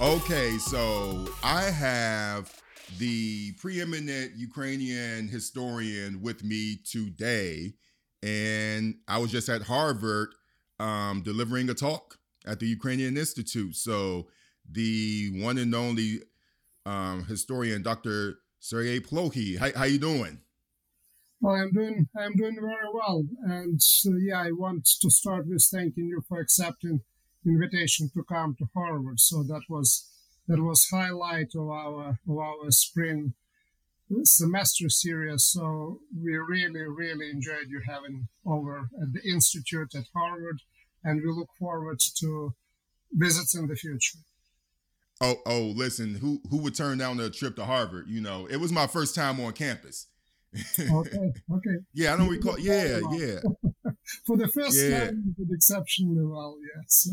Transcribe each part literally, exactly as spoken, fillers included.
Okay, so I have the preeminent Ukrainian historian with me today, and I was just at Harvard um, delivering a talk at the Ukrainian Institute. So the one and only um, historian, Doctor Sergei Plokhy, how, how you doing? Well, I'm doing I'm doing very well, and uh, yeah, I want to start with thanking you for accepting invitation to come to Harvard. So that was that was highlight of our of our spring semester series. So we really really enjoyed you having over at the institute at Harvard, and we look forward to visits in the future. Oh, oh, listen, who who would turn down a trip to Harvard? You know, it was my first time on campus. Okay, okay. Yeah, I don't You did recall. very Yeah, well. yeah, For the first yeah. time, you did exceptionally well. Yes.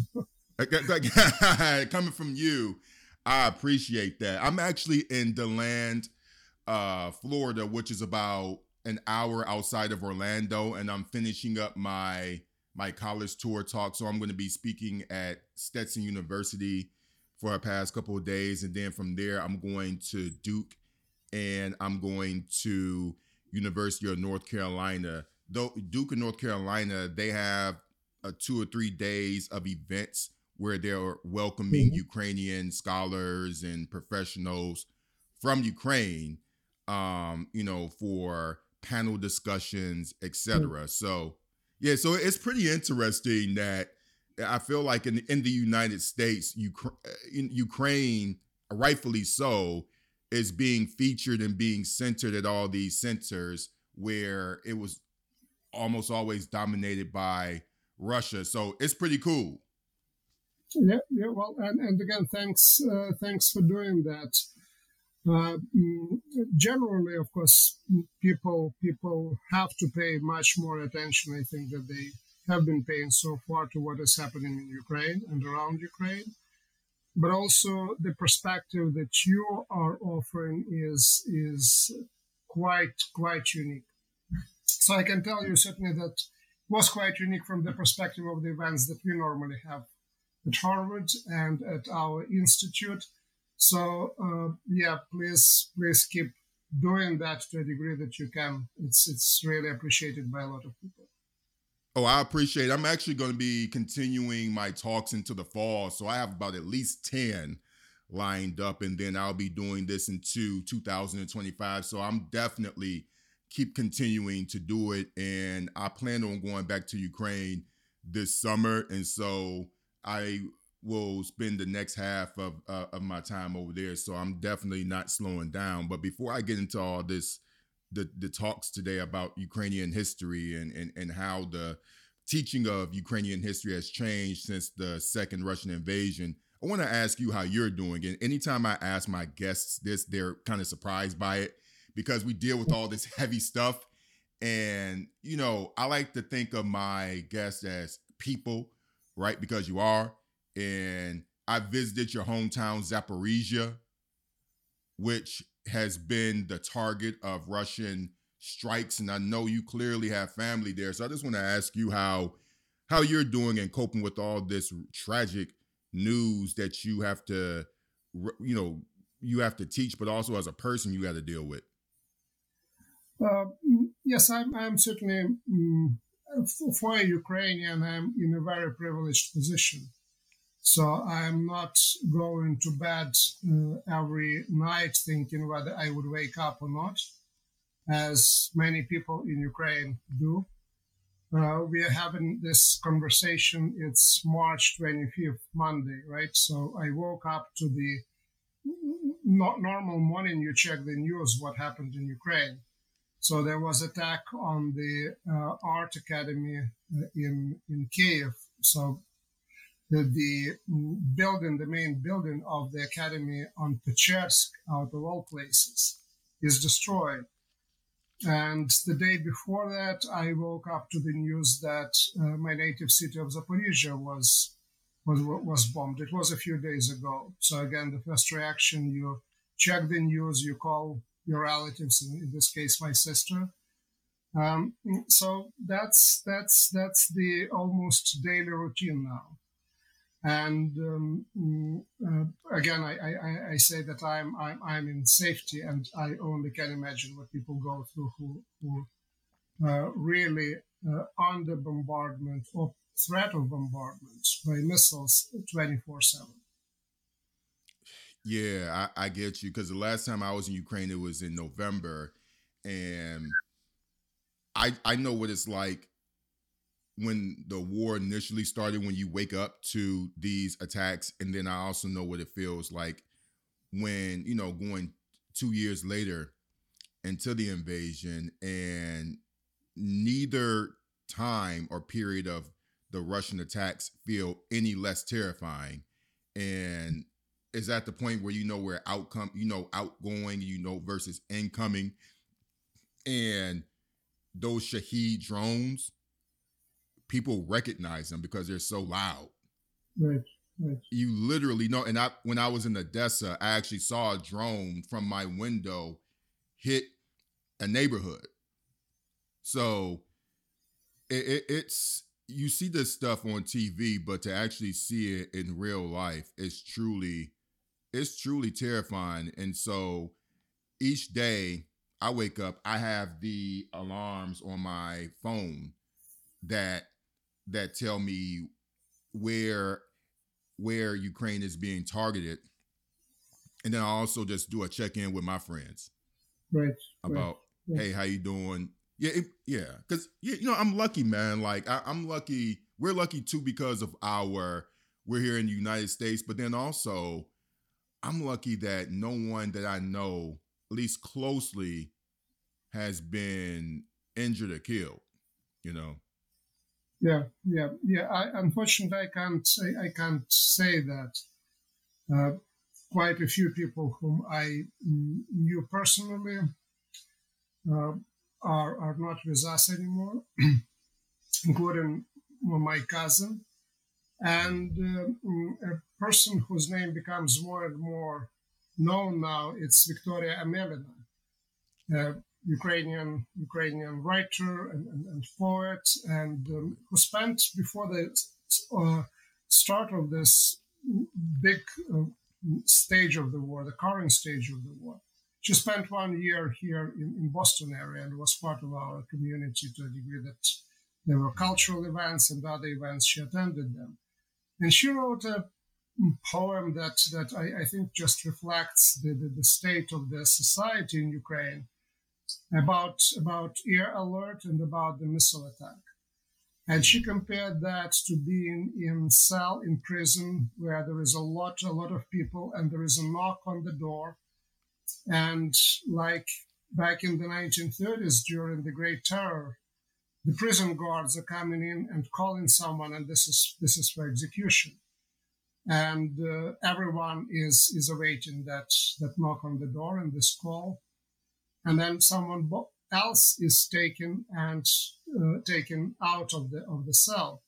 Coming from you, I appreciate that. I'm actually in DeLand, uh, Florida, which is about an hour outside of Orlando, and I'm finishing up my my college tour talk. So I'm going to be speaking at Stetson University for a past couple of days, and then from there I'm going to Duke, and I'm going to University of North Carolina. Though Duke and North Carolina, they have uh, two or three days of events where they're welcoming Mhm. Ukrainian scholars and professionals from Ukraine, um, you know, for panel discussions, et cetera. So, yeah, so it's pretty interesting that I feel like in in the United States, Ukra- in Ukraine, rightfully so, is being featured and being centered at all these centers where it was almost always dominated by Russia. So it's pretty cool. Yeah, yeah. Well, and, and again, thanks, uh, thanks for doing that. Uh, mm, Generally, of course, mm, people people have to pay much more attention. I think that they have been paying so far to what is happening in Ukraine and around Ukraine. But also, the perspective that you are offering is is quite quite unique. So I can tell you certainly that was quite unique from the perspective of the events that we normally have at Harvard and at our institute. So uh, yeah, please please keep doing that to a degree that you can. It's it's really appreciated by a lot of people. Oh, I appreciate it. I'm actually going to be continuing my talks into the fall. So I have about at least ten lined up, and then I'll be doing this into two thousand twenty-five. So I'm definitely keep continuing to do it. And I plan on going back to Ukraine this summer. And so I will spend the next half of, uh, of my time over there. So I'm definitely not slowing down. But before I get into all this, the the talks today about Ukrainian history and and and how the teaching of Ukrainian history has changed since the second Russian invasion. I want to ask you how you're doing. And anytime I ask my guests this, they're kind of surprised by it because we deal with all this heavy stuff. And, you know, I like to think of my guests as people, right? Because you are. And I visited your hometown, Zaporizhia, which has been the target of Russian strikes. And I know you clearly have family there. So I just want to ask you how how you're doing and coping with all this tragic news that you have to, you know, you have to teach, but also as a person you got to deal with. Uh, mm, yes, I'm I'm certainly mm, f- for a Ukrainian. I'm in a very privileged position. So I'm not going to bed uh, every night thinking whether I would wake up or not, as many people in Ukraine do. Uh, we are having this conversation. It's March twenty-fifth, Monday, right? So I woke up to the not normal morning. You check the news, what happened in Ukraine. So there was attack on the uh, art academy uh, in in Kiev. So the, the building, the main building of the academy on Pechersk, out of all places, is destroyed. And the day before that, I woke up to the news that uh, my native city of Zaporizhia was, was was bombed. It was a few days ago. So again, the first reaction, you check the news, you call your relatives, in this case, my sister. Um, so that's that's that's the almost daily routine now. And um, mm, uh, again, I, I, I say that I'm, I'm I'm in safety, and I only can imagine what people go through who who uh, really uh, under bombardment or threat of bombardment by missiles twenty-four seven. Yeah, I, I get you because the last time I was in Ukraine, it was in November, and I I know what it's like when the war initially started. When you wake up to these attacks, and then I also know what it feels like when you know going two years later into the invasion, and neither time or period of the Russian attacks feel any less terrifying. And is at the point where you know where outcome, you know, outgoing, you know, versus incoming. And those Shahed drones, people recognize them because they're so loud. Right, right. You literally know. And I, when I was in Odessa, I actually saw a drone from my window hit a neighborhood. So it, it, it's, you see this stuff on T V, but to actually see it in real life is truly, it's truly terrifying. And so each day I wake up, I have the alarms on my phone that that tell me where where Ukraine is being targeted. And then I also just do a check-in with my friends Right, right, about, right. hey, how you doing? Yeah, it, yeah, because you know I'm lucky, man. Like I, I'm lucky. We're lucky too because of our we're here in the United States, but then also I'm lucky that no one that I know, at least closely, has been injured or killed. You know. Yeah, yeah, yeah. I, unfortunately, I can't say I can't say that. Uh, quite a few people whom I mm, knew personally uh, are are not with us anymore, including my cousin and uh, a person whose name becomes more and more known now. It's Victoria Amelina, a Ukrainian Ukrainian writer and, and, and poet, and um, who spent before the uh, start of this big uh, stage of the war, the current stage of the war. She spent one year here in, in Boston area and was part of our community to a degree that there were cultural events and other events. She attended them. And she wrote a poem that, that I, I think just reflects the, the, the state of the society in Ukraine about, about air alert and about the missile attack. And she compared that to being in cell in prison where there is a lot, a lot of people and there is a knock on the door. And like back in the nineteen thirties during the Great Terror, the prison guards are coming in and calling someone, and this is this is for execution. And uh, everyone is is awaiting that that knock on the door and this call, and then someone else is taken and uh, taken out of the of the cell.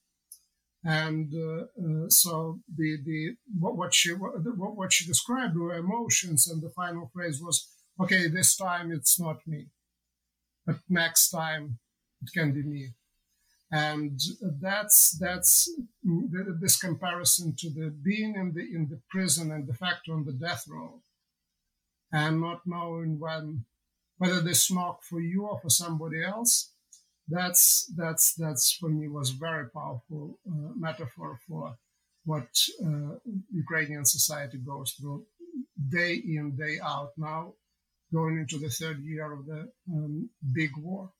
And uh, uh, so the the what, what she what, what she described were emotions, and the final phrase was, "Okay, this time it's not me, but next time it can be me." And that's that's this comparison to the being in the in the prison and the fact on the death row, and not knowing when whether they knock for you or for somebody else. That's that's that's for me was very powerful uh, metaphor for what uh, Ukrainian society goes through day in, day out. Now going into the third year of the um, big war.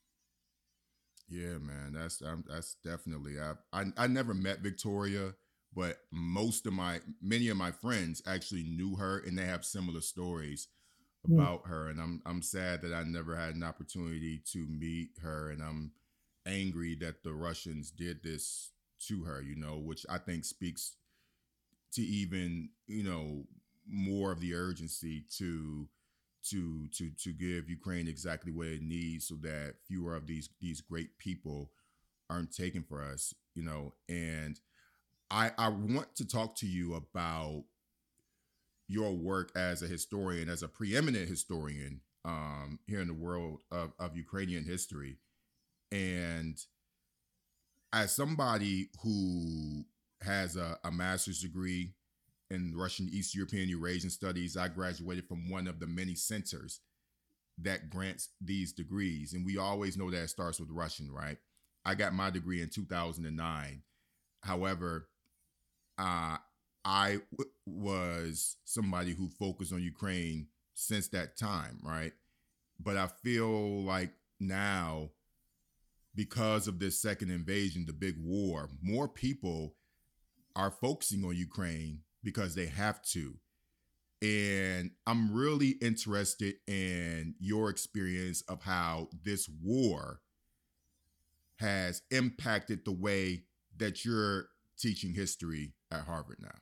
Yeah, man, that's um, that's definitely. I, I I never met Victoria, but most of my many of my friends actually knew her, and they have similar stories about her. And I'm I'm sad that I never had an opportunity to meet her, and I'm angry that the Russians did this to her. You know, which I think speaks to even you know more of the urgency to to to to give Ukraine exactly what it needs so that fewer of these these great people aren't taken for us, you know. And I I want to talk to you about your work as a historian, as a preeminent historian um, here in the world of, of Ukrainian history. And as somebody who has a, a master's degree in Russian East European Eurasian Studies. I graduated from one of the many centers that grants these degrees. And we always know that it starts with Russian, right? I got my degree in two thousand nine. However, uh, I w- was somebody who focused on Ukraine since that time, right? But I feel like now, because of this second invasion, the big war, more people are focusing on Ukraine because they have to. And I'm really interested in your experience of how this war has impacted the way that you're teaching history at Harvard now.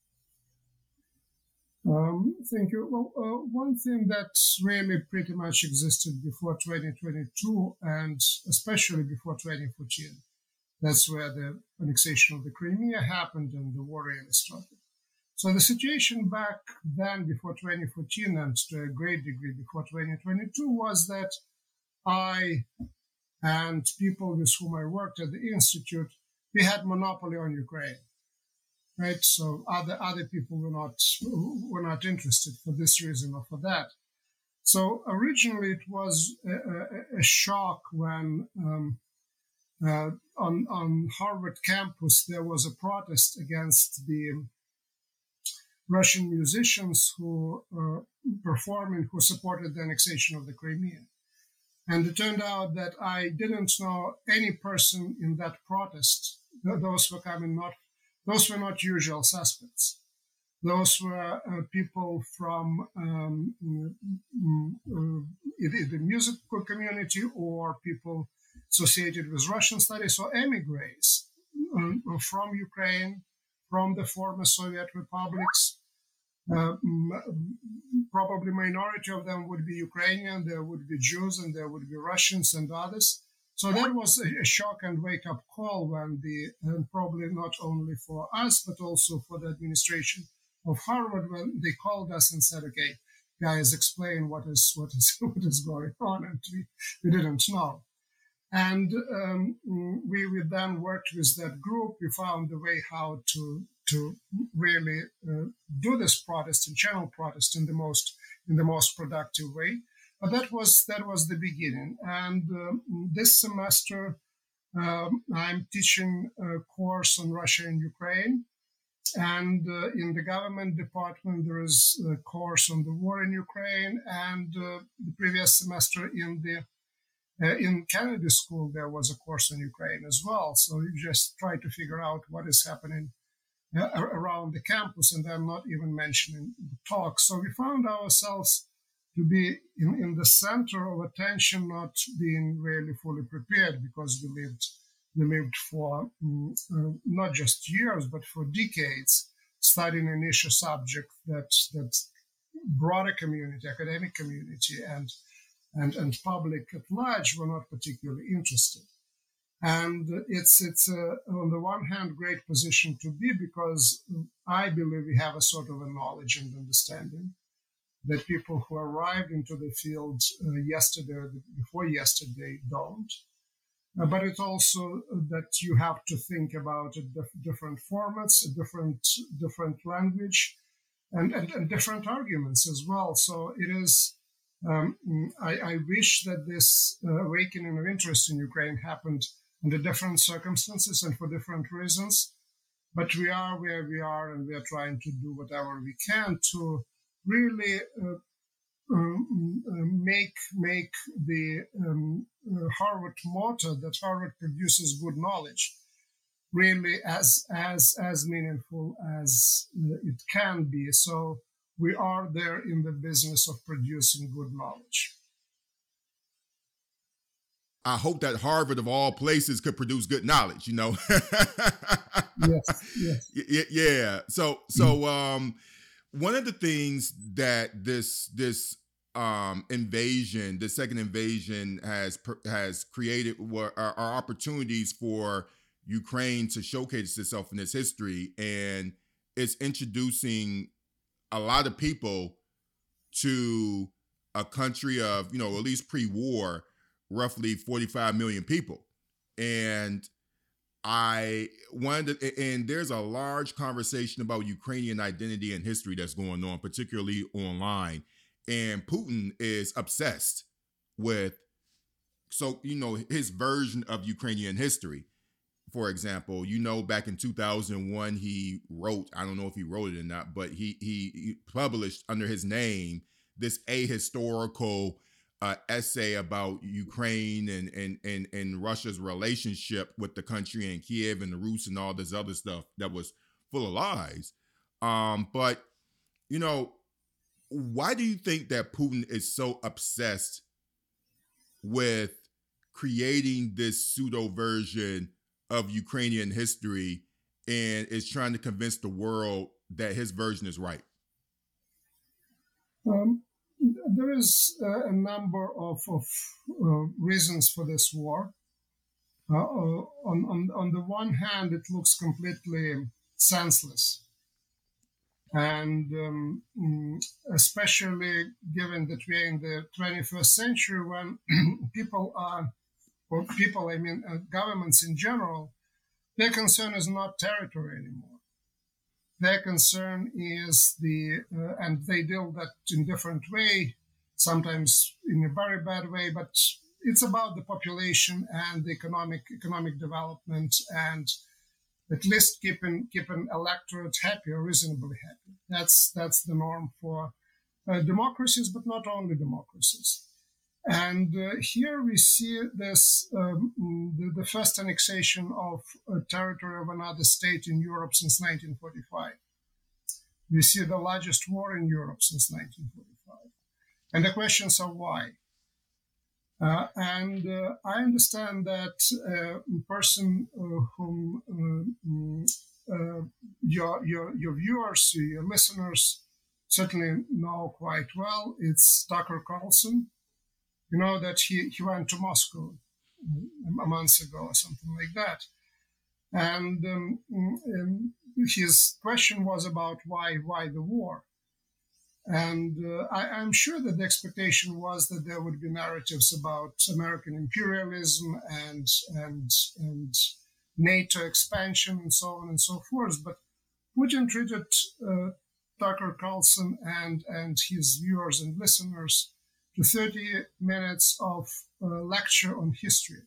Um, thank you. Well, uh, one thing that really pretty much existed before twenty twenty-two and especially before twenty fourteen, that's where the annexation of the Crimea happened and the war really started. So the situation back then, before twenty fourteen, and to a great degree before twenty twenty-two, was that I and people with whom I worked at the Institute, we had monopoly on Ukraine, right? So other other people were not were not interested for this reason or for that. So originally it was a, a, a shock when um, uh, on on Harvard campus there was a protest against the Russian musicians who uh, performing, who supported the annexation of the Crimea. And it turned out that I didn't know any person in that protest. Those were coming not, those were not usual suspects. Those were uh, people from um, uh, either the musical community or people associated with Russian studies or emigres um, from Ukraine, from the former Soviet republics. Uh, probably minority of them would be Ukrainian, there would be Jews, and there would be Russians and others. So that was a, a shock and wake-up call when the, and probably not only for us, but also for the administration of Harvard, when they called us and said, okay, guys, explain what is what is what is going on, and we, we didn't know. And um, we, we then worked with that group. We found a way how to to really uh, do this protest and channel protest in the most in the most productive way. But that was that was the beginning. And um, this semester, um, I'm teaching a course on Russia and Ukraine. And uh, in the government department, there is a course on the war in Ukraine. And uh, the previous semester in the Uh, in Kennedy School, there was a course on Ukraine as well. So you just try to figure out what is happening uh, around the campus, and I'm not even mentioning the talk. So we found ourselves to be in, in the center of attention, not being really fully prepared, because we lived we lived for um, uh, not just years, but for decades, studying an issue subject that that broader community, academic community, and And, and public at large were not particularly interested. And it's, it's a, on the one hand, great position to be, because I believe we have a sort of a knowledge and understanding that people who arrived into the field uh, yesterday or before yesterday don't. Uh, but it's also that you have to think about a dif- different formats, a different, different language, and, and, and different arguments as well. So it is... Um, I, I wish that this uh, awakening of interest in Ukraine happened under different circumstances and for different reasons. But we are where we are, and we are trying to do whatever we can to really uh, um, uh, make make the um, uh, Harvard motto that Harvard produces good knowledge really as as as meaningful as uh, it can be. So we are there in the business of producing good knowledge. I hope that Harvard, of all places, could produce good knowledge, you know? Yes, yes. Yeah, yeah. So, so um, one of the things that this this um, invasion, the second invasion, has has created were, are, are opportunities for Ukraine to showcase itself in its history, and it's introducing a lot of people to a country of, you know, at least pre-war, roughly forty-five million people. And I wanted, to, and there's a large conversation about Ukrainian identity and history that's going on, particularly online. And Putin is obsessed with, so, you know, his version of Ukrainian history. For example, you know, back in two thousand one, he wrote, I don't know if he wrote it or not, but he, he, he published under his name this ahistorical uh, essay about Ukraine and, and, and, and Russia's relationship with the country and Kiev and the Rus and all this other stuff that was full of lies. Um, but, you know, why do you think that Putin is so obsessed with creating this pseudo version of Ukrainian history and is trying to convince the world that his version is right? Um, there is uh, a number of, of uh, reasons for this war. Uh, uh, on, on, on the one hand, it looks completely senseless. And um, especially given that we're in the twenty-first century when people are, or people, I mean, uh, governments in general, their concern is not territory anymore. Their concern is the, uh, and they deal that in different way, sometimes in a very bad way, but it's about the population and the economic economic development and at least keeping keeping electorate happy or reasonably happy. That's that's the norm for uh, democracies, but not only democracies. And uh, here we see this um, the, the first annexation of a territory of another state in Europe since nineteen forty-five. We see the largest war in Europe since nineteen forty-five. And the questions are why. Uh, and uh, I understand that uh, a person uh, whom uh, uh, your, your, your viewers, your listeners certainly know quite well, it's Tucker Carlson. You know that he, he went to Moscow a month ago or something like that. And um, um, his question was about why, why the war. And uh, I, I'm sure that the expectation was that there would be narratives about American imperialism and and and NATO expansion and so on and so forth. But Putin treated uh, Tucker Carlson and and his viewers and listeners to thirty minutes of a lecture on history,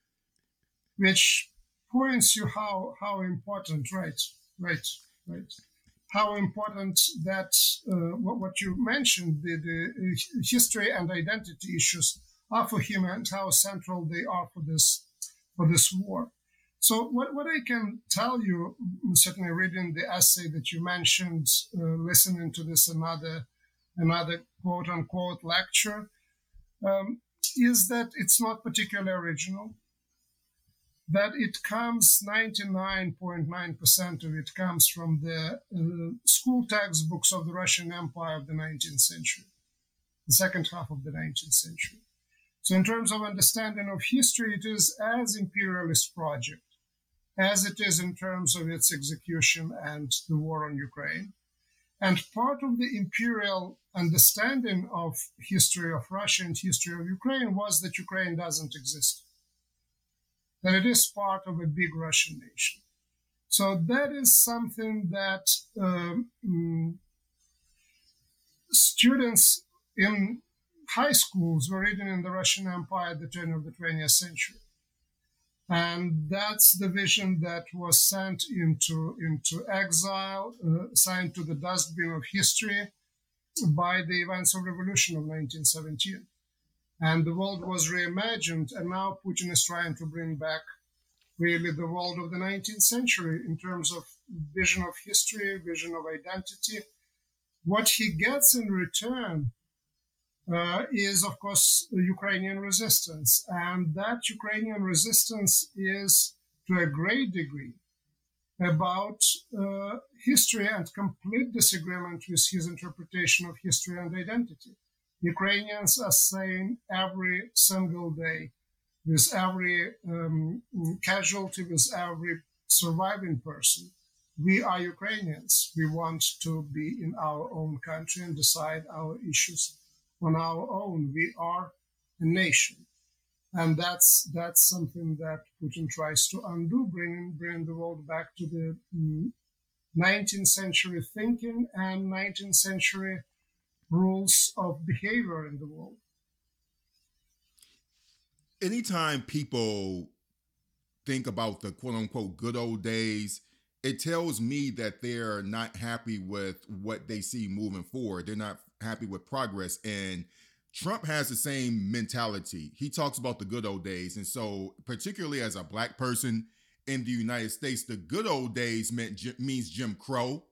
which points you how how important, right, right, right. how important that uh, what, what you mentioned, the, the history and identity issues are for him and how central they are for this for this war. So what, what I can tell you, certainly reading the essay that you mentioned, uh, listening to this another another quote unquote lecture, um, is that it's not particularly original. That it comes, ninety-nine point nine percent of it comes from the uh, school textbooks of the Russian Empire of the nineteenth century, the second half of the nineteenth century. So in terms of understanding of history, it is as imperialist project as it is in terms of its execution and the war on Ukraine. And part of the imperial understanding of history of Russia and history of Ukraine was that Ukraine doesn't exist, that it is part of a big Russian nation. So that is something that um, students in high schools were reading in the Russian Empire at the turn of the twentieth century. And that's the vision that was sent into, into exile, uh, sent to the dustbin of history by the events of revolution of nineteen seventeen. And the world was reimagined, and now Putin is trying to bring back really the world of the nineteenth century in terms of vision of history, vision of identity. What he gets in return uh, is, of course, the Ukrainian resistance. And that Ukrainian resistance is, to a great degree, about uh, history and complete disagreement with his interpretation of history and identity. Ukrainians are saying every single day, with every um, casualty, with every surviving person, we are Ukrainians. We want to be in our own country and decide our issues on our own. We are a nation. And that's that's something that Putin tries to undo, bringing bring the world back to the mm, nineteenth century thinking and nineteenth century rules of behavior in the world. Anytime people think about the quote unquote good old days, it tells me that they're not happy with what they see moving forward. They're not happy with progress. And Trump has the same mentality. He talks about the good old days. And so, particularly as a black person in the United States, the good old days meant means Jim Crow.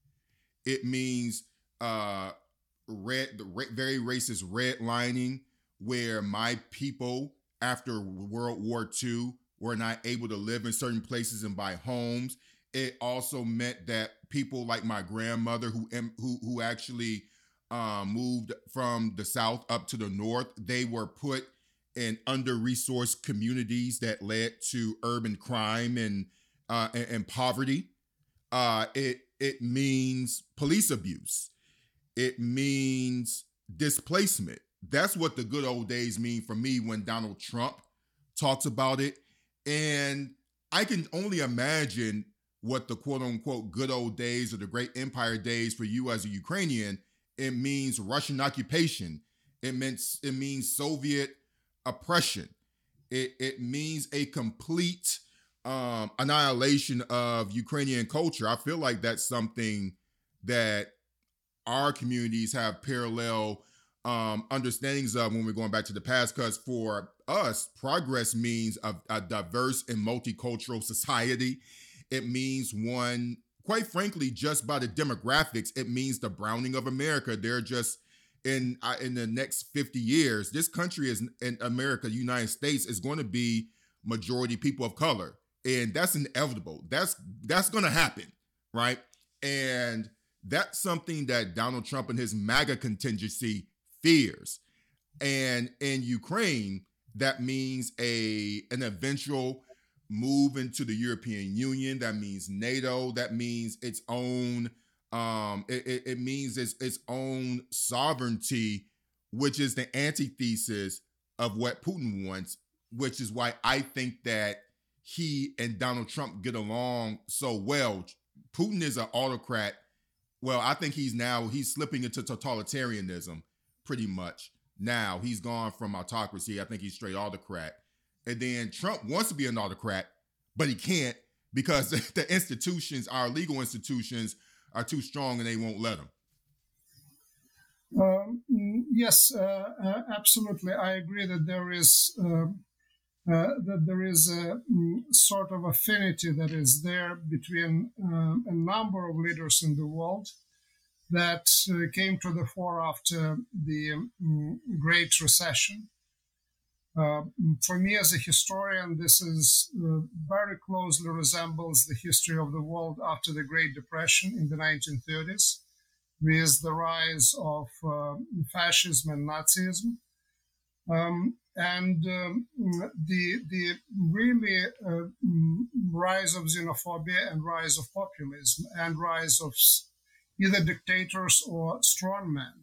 It means uh, red, the very racist redlining, where my people after World War Two were not able to live in certain places and buy homes. It also meant that people like my grandmother, who who who actually um, moved from the South up to the North, they were put in under-resourced communities that led to urban crime and uh, and, and poverty. Uh, it it means police abuse. It means displacement. That's what the good old days mean for me when Donald Trump talks about it. And I can only imagine what the quote unquote good old days or the great empire days for you as a Ukrainian. It means Russian occupation. It means it means Soviet oppression. It, it means a complete um, annihilation of Ukrainian culture. I feel like that's something that our communities have parallel um, understandings of when we're going back to the past, because for us, progress means a, a diverse and multicultural society. It means one, quite frankly, just by the demographics, it means the browning of America. They're just in uh, in the next fifty years, this country is in America, United States, is going to be majority people of color, and that's inevitable. That's that's going to happen, right? And that's something that Donald Trump and his MAGA contingency fears. And in Ukraine, that means a an eventual move into the European Union. That means NATO. That means its own. Um, it, it, it means its its own sovereignty, which is the antithesis of what Putin wants. Which is why I think that he and Donald Trump get along so well. Putin is an autocrat. Well, I think he's now he's slipping into totalitarianism pretty much. Now he's gone from autocracy. I think he's straight autocrat. And then Trump wants to be an autocrat, but he can't because the institutions, our legal institutions, are too strong and they won't let him. Um, yes, uh, uh, absolutely. I agree that there is uh, uh, that there is a um, sort of affinity that is there between uh, a number of leaders in the world that uh, came to the fore after the um, Great Recession. Uh, for me, as a historian, this is uh, very closely resembles the history of the world after the Great Depression in the nineteen thirties, with the rise of uh, fascism and Nazism, um, and um, the the really uh, rise of xenophobia and rise of populism and rise of either dictators or strongmen.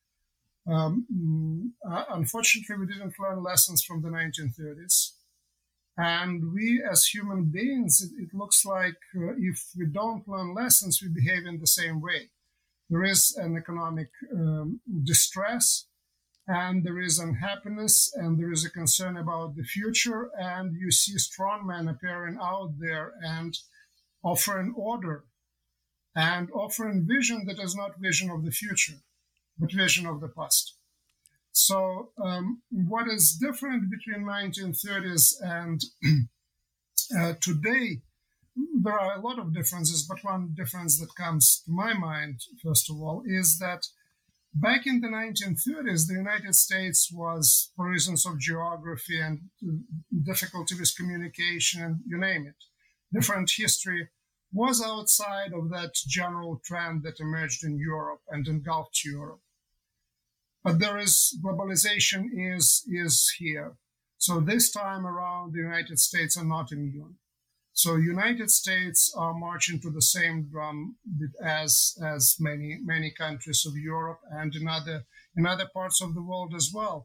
Um, uh, unfortunately, we didn't learn lessons from the nineteen thirties. And we, as human beings, it, it looks like uh, if we don't learn lessons, we behave in the same way. There is an economic um, distress, and there is unhappiness, and there is a concern about the future, and you see strongmen appearing out there and offering order and offering vision that is not vision of the future, but vision of the past. So um, what is different between nineteen thirties and uh, today, there are a lot of differences, but one difference that comes to my mind, first of all, is that back in the nineteen thirties, the United States was, for reasons of geography and difficulty with communication, and you name it, different history, was outside of that general trend that emerged in Europe and engulfed Europe. But there is, globalization is, is here. So this time around, the United States are not immune. So United States are marching to the same drum as, as many, many countries of Europe and in other, in other parts of the world as well.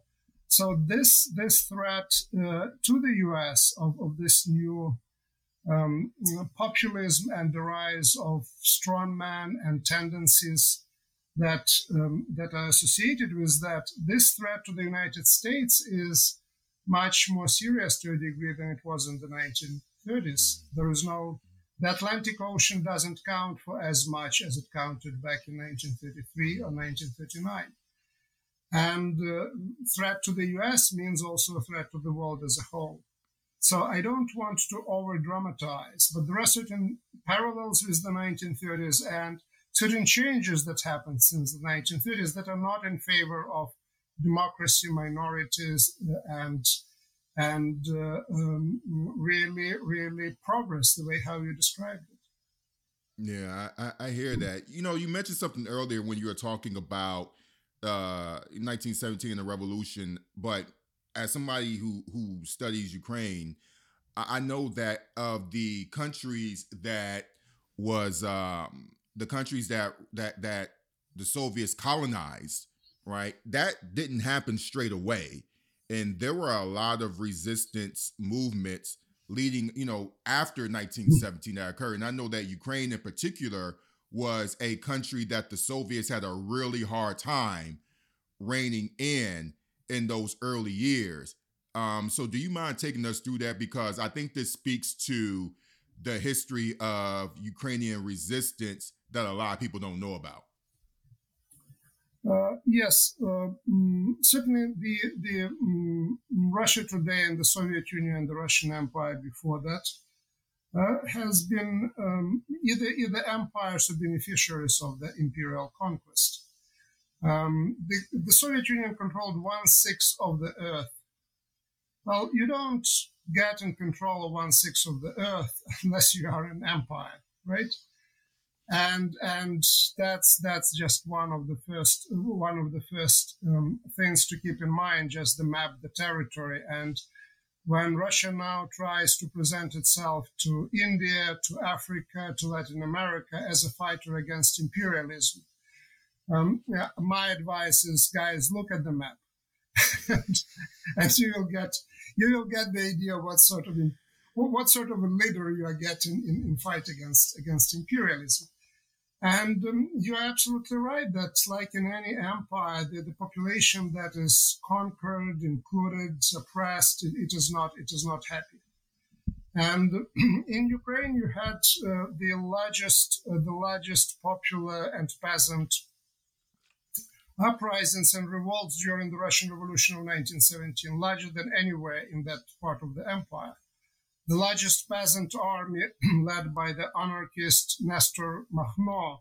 So this this threat uh, to the U S of, of this new um, populism and the rise of strongman and tendencies that um, that are associated with that, this threat to the United States is much more serious to a degree than it was in the nineteen thirties. There is no, the Atlantic Ocean doesn't count for as much as it counted back in nineteen thirty-three or nineteen thirty-nine. And uh, threat to the U S means also a threat to the world as a whole. So I don't want to over dramatize, but there are certain parallels with the nineteen thirties and certain changes that happened since the nineteen thirties that are not in favor of democracy, minorities, and and uh, um, really, really progress, the way how you described it. Yeah, I, I hear that. You know, you mentioned something earlier when you were talking about uh, nineteen seventeen and the revolution, but as somebody who who studies Ukraine, I, I know that of the countries that was um, the countries that that that the Soviets colonized, right? That didn't happen straight away, and there were a lot of resistance movements leading, you know, after nineteen seventeen that occurred. And I know that Ukraine in particular was a country that the Soviets had a really hard time reigning in in those early years. Um, so do you mind taking us through that? Because I think this speaks to the history of Ukrainian resistance that a lot of people don't know about. Uh, yes, uh, mm, certainly the the um, Russia today and the Soviet Union and the Russian Empire before that uh, has been um, either either empires or beneficiaries of the imperial conquest. Um, the, the Soviet Union controlled one sixth of the earth. Well, you don't get in control of one sixth of the earth unless you are an empire, right? And and that's that's just one of the first one of the first um, things to keep in mind. Just the map, the territory, and when Russia now tries to present itself to India, to Africa, to Latin America as a fighter against imperialism, um, yeah, my advice is, guys, look at the map, and, and you will get you will get the idea what sort of what sort of a leader you are getting in, in fight against against imperialism. And um, you're absolutely right that, like in any empire, the, the population that is conquered, included, suppressed, it, it is not it is not happy. And in Ukraine, you had uh, the largest uh, the largest popular and peasant uprisings and revolts during the Russian Revolution of nineteen seventeen, larger than anywhere in that part of the empire. The largest peasant army, led by the anarchist Nestor Makhno,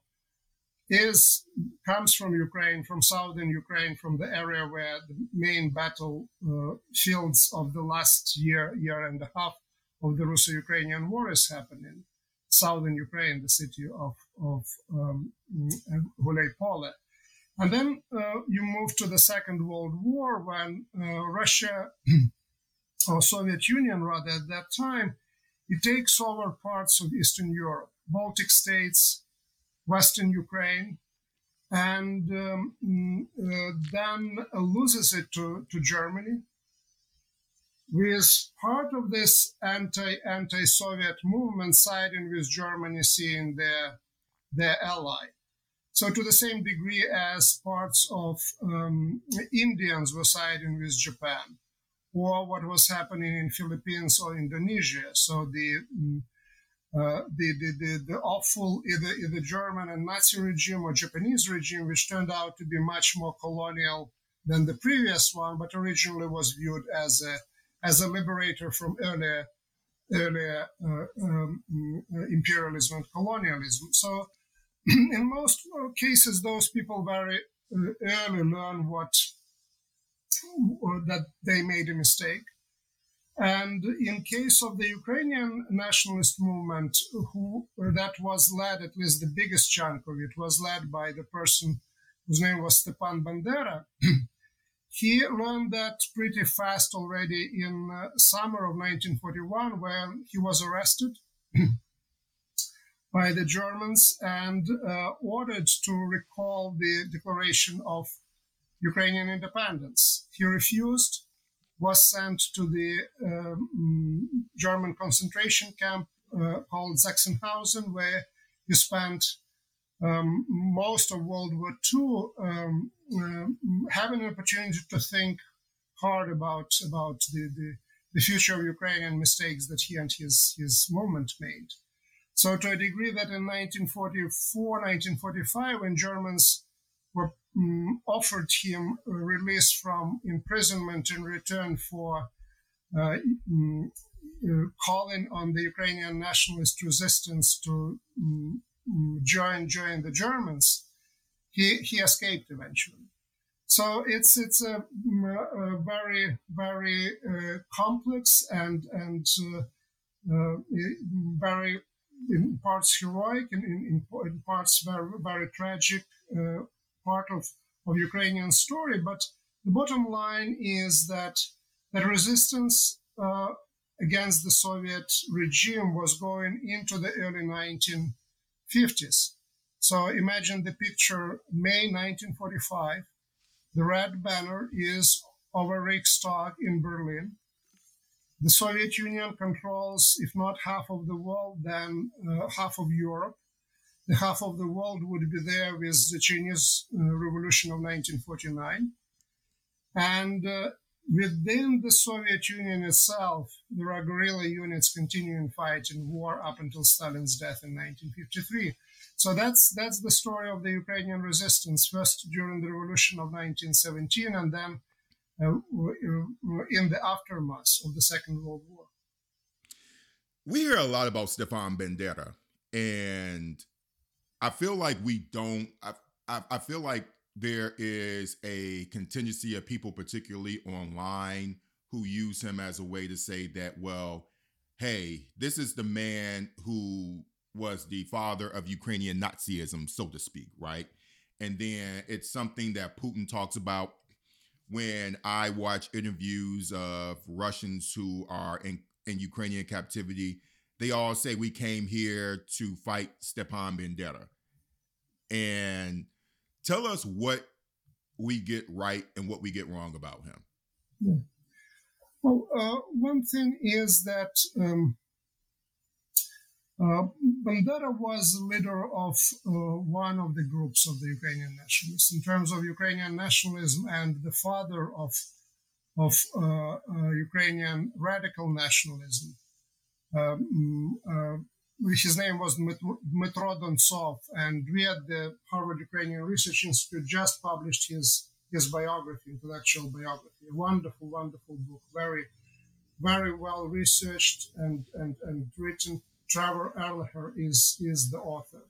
is comes from Ukraine, from southern Ukraine, from the area where the main battle uh, fields of the last year, year and a half of the Russo-Ukrainian war is happening. Southern Ukraine, the city of, of um, Gulay-Pole. And then uh, you move to the Second World War when uh, Russia, or Soviet Union rather, at that time, it takes over parts of Eastern Europe, Baltic states, Western Ukraine, and um, uh, then loses it to, to Germany, with part of this anti, anti-Soviet movement siding with Germany, seeing their, their ally. So to the same degree as parts of um, Indians were siding with Japan, or what was happening in Philippines or Indonesia. So the uh, the, the, the, the awful either, either German and Nazi regime or Japanese regime, which turned out to be much more colonial than the previous one, but originally was viewed as a as a liberator from earlier earlier uh, um, imperialism and colonialism. So in most cases, those people very early learn what that they made a mistake. And in case of the Ukrainian nationalist movement, who that was led, at least the biggest chunk of it, was led by the person whose name was Stepan Bandera. He learned that pretty fast already in uh, summer of nineteen forty-one, when he was arrested by the Germans and uh, ordered to recall the declaration of Ukrainian independence. He refused, was sent to the um, German concentration camp uh, called Sachsenhausen, where he spent um, most of World War Two um, uh, having an opportunity to think hard about, about the, the, the future of Ukraine and mistakes that he and his, his movement made. So to a degree that in nineteen forty-four, nineteen forty-five, when Germans were um, offered him a release from imprisonment in return for uh, um, uh, calling on the Ukrainian nationalist resistance to um, join join the Germans, he he escaped eventually. So it's it's a, a very very uh, complex and and uh, uh, very in parts heroic and in, in parts very very tragic uh, part of of Ukrainian story. But the bottom line is that the resistance uh, against the Soviet regime was going into the early nineteen fifties. So imagine the picture, May nineteen forty-five. The red banner is over Reichstag in Berlin. The Soviet Union controls, if not half of the world, then uh, half of Europe. The half of the world would be there with the Chinese uh, Revolution of nineteen forty-nine. And uh, within the Soviet Union itself, there are guerrilla units continuing fighting war up until Stalin's death in nineteen fifty-three. So that's that's the story of the Ukrainian resistance, first during the Revolution of nineteen seventeen, and then uh, in the aftermath of the Second World War. We hear a lot about Stepan Bandera, and I feel like we don't, I, I, I feel like there is a contingency of people, particularly online, who use him as a way to say that, well, hey, this is the man who was the father of Ukrainian Nazism, so to speak, right? And then it's something that Putin talks about. When I watch interviews of Russians who are in, in Ukrainian captivity, they all say we came here to fight Stepan Bandera. And tell us what we get right and what we get wrong about him. Yeah. Well, uh, one thing is that um, uh, Bandera was the leader of uh, one of the groups of the Ukrainian nationalists in terms of Ukrainian nationalism, and the father of of uh, uh, Ukrainian radical nationalism. Um, uh, his name was Dmytro Dontsov, and we at the Harvard Ukrainian Research Institute just published his his biography, intellectual biography. A wonderful, wonderful book, very, very well researched and and, and written. Trevor Erlacher is is the author,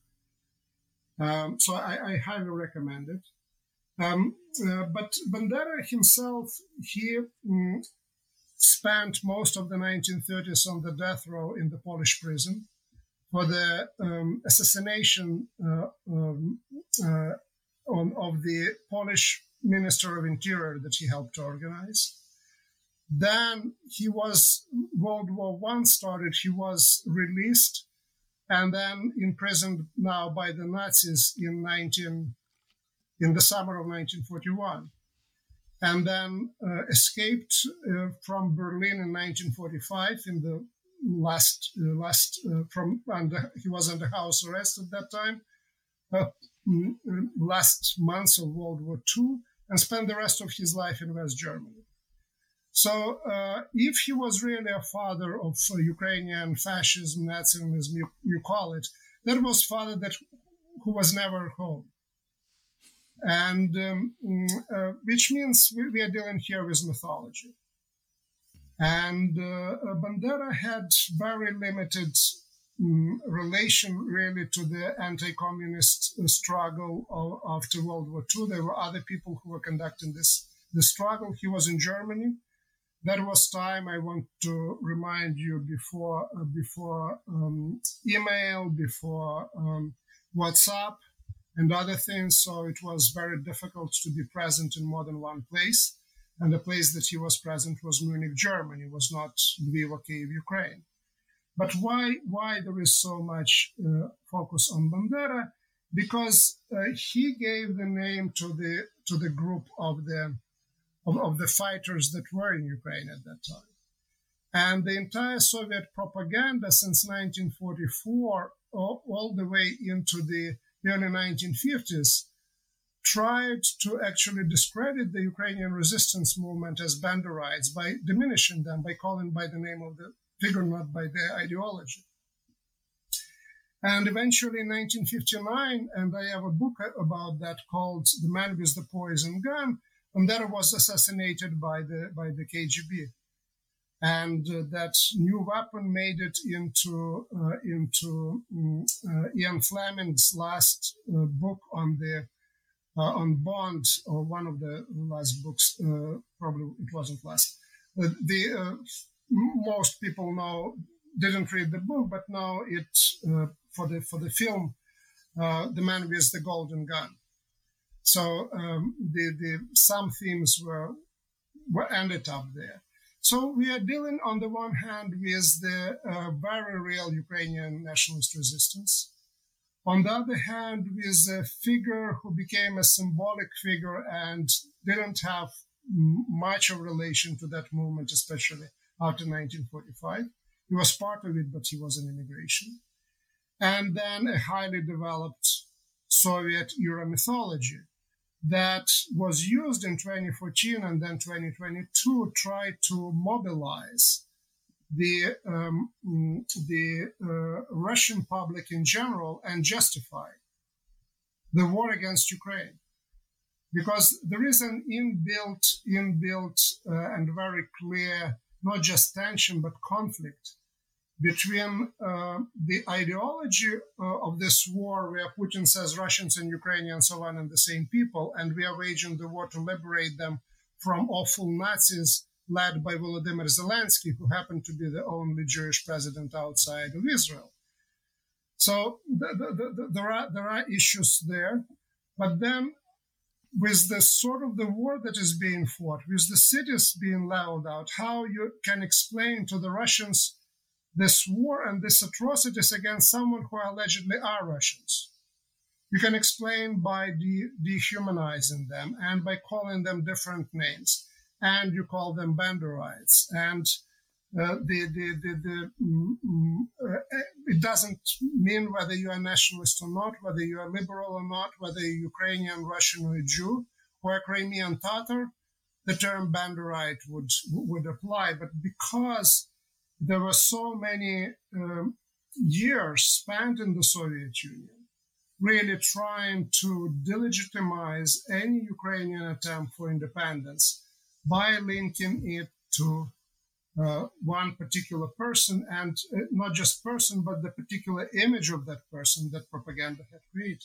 um, so I, I highly recommend it. Um, uh, but Bandera himself, he um, spent most of the nineteen thirties on the death row in the Polish prison for the um, assassination uh, um, uh, on, of the Polish Minister of Interior that he helped to organize. Then he was, World War One started, he was released and then imprisoned now by the Nazis in nineteen in the summer of nineteen forty-one, and then uh, escaped uh, from Berlin in nineteen forty-five in the last uh, last uh, from under, he was under house arrest at that time, uh, last months of World War Two, and spent the rest of his life in West Germany. So uh, if he was really a father of uh, Ukrainian fascism, Nazism, you, you call it, that was father that who was never home. And um, uh, which means we, we are dealing here with mythology. And uh, Bandera had very limited um, relation really to the anti-communist struggle of, after World War Two. There were other people who were conducting this, this struggle. He was in Germany. That was time, I want to remind you, before uh, before um, email, before um, WhatsApp, and other things. So it was very difficult to be present in more than one place. And the place that he was present was Munich, Germany, was not Lviv or Kyiv, Ukraine. But why why there is so much uh, focus on Bandera because uh, he gave the name to the to the group of the of, of the fighters that were in Ukraine at that time. And the entire Soviet propaganda since nineteen forty-four all, all the way into the early nineteen fifties tried to actually discredit the Ukrainian resistance movement as Banderites by diminishing them, by calling by the name of the figure, not by their ideology. And eventually in nineteen fifty-nine, and I have a book about that called The Man with the Poison Gun, Bandera was assassinated by the by the K G B. And uh, that new weapon made it into uh, into um, uh, Ian Fleming's last uh, book on the uh, on Bond, or one of the last books. Uh, probably it wasn't last. Uh, the uh, most people know didn't read the book, but now it uh, for the for the film, uh, The Man with the Golden Gun. So um, the the some themes were were ended up there. So we are dealing, on the one hand, with the uh, very real Ukrainian nationalist resistance. On the other hand, with a figure who became a symbolic figure and didn't have much of relation to that movement, especially after nineteen forty-five. He was part of it, but he was an immigration. And then a highly developed Soviet-era mythology that was used in twenty fourteen and then twenty twenty-two, tried to mobilize the um, the uh, Russian public in general and justify the war against Ukraine, because there is an inbuilt, inbuilt uh, and very clear not just tension but conflict between uh, the ideology uh, of this war, where Putin says Russians and Ukrainians are one and the same people, and we are waging the war to liberate them from awful Nazis led by Volodymyr Zelensky, who happened to be the only Jewish president outside of Israel. So the, the, the, there are there are issues there, but then with the sort of the war that is being fought, with the cities being leveled out, how you can explain to the Russians this war and these atrocities against someone who allegedly are Russians? You can explain by de- dehumanizing them and by calling them different names, and you call them Banderites. And uh, the the the, the mm, uh, it doesn't mean whether you are nationalist or not, whether you are liberal or not, whether you're Ukrainian, Russian, or a Jew, or a Crimean Tatar. The term Banderite would would apply, but because there were so many um, years spent in the Soviet Union really trying to delegitimize any Ukrainian attempt for independence by linking it to uh, one particular person, and uh, not just person, but the particular image of that person that propaganda had created.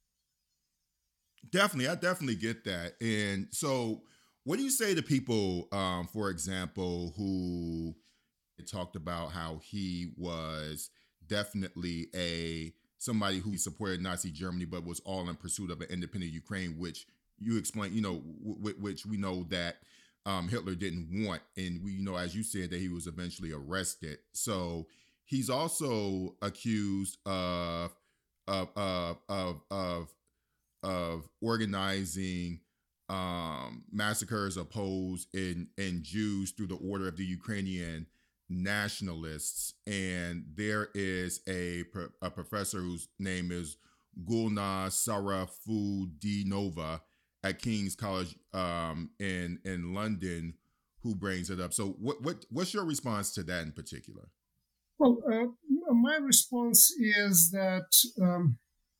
Definitely, I definitely get that. And so what do you say to people, um, for example, who talked about how he was definitely a somebody who supported Nazi Germany, but was all in pursuit of an independent Ukraine, which you explained, you know, w- which we know that um, Hitler didn't want, and we you know, as you said, that he was eventually arrested. So he's also accused of of of of of, of organizing um, massacres of Poles and and Jews through the order of the Ukrainian nationalists. And there is a, a professor whose name is Gulnaz Sarafudinova at King's College um, in in London, who brings it up. So what what what's your response to that in particular? Well, uh, my response is that um,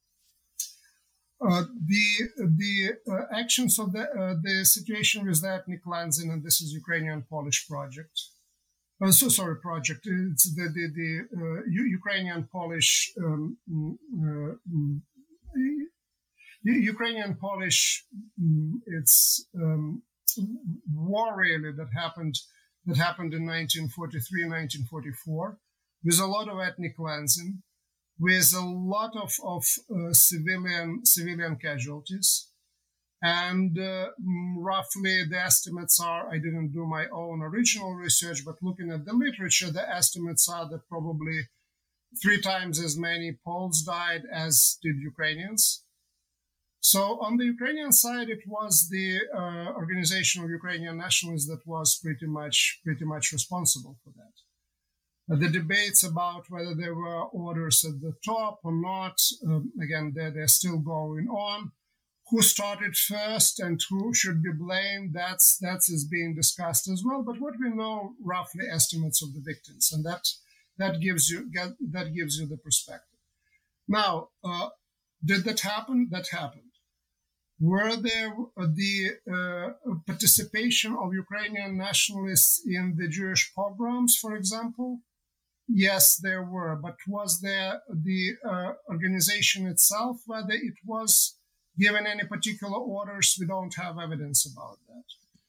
uh, the the uh, actions of the uh, the situation with the ethnic cleansing, and this is Ukrainian Polish project. Uh, so sorry, project. It's the the, the uh, U- Ukrainian Polish um, uh, um, Ukrainian Polish. Um, it's um, war really that happened that happened in nineteen forty-three, nineteen forty-four, with a lot of ethnic cleansing, with a lot of of uh, civilian civilian casualties. And uh, roughly the estimates are, I didn't do my own original research, but looking at the literature, the estimates are that probably three times as many Poles died as did Ukrainians. So on the Ukrainian side, it was the uh, Organization of Ukrainian Nationalists that was pretty much pretty much responsible for that. Uh, the debates about whether there were orders at the top or not, um, again, they're, they're still going on. Who started first and who should be blamed, that's that is being discussed as well. But what we know, roughly estimates of the victims, and that that gives you get, that gives you the perspective. Now, uh, did that happen? That happened. Were there the uh, participation of Ukrainian nationalists in the Jewish pogroms, for example? Yes, there were. But was there the uh, organization itself, whether it was given any particular orders? We don't have evidence about that.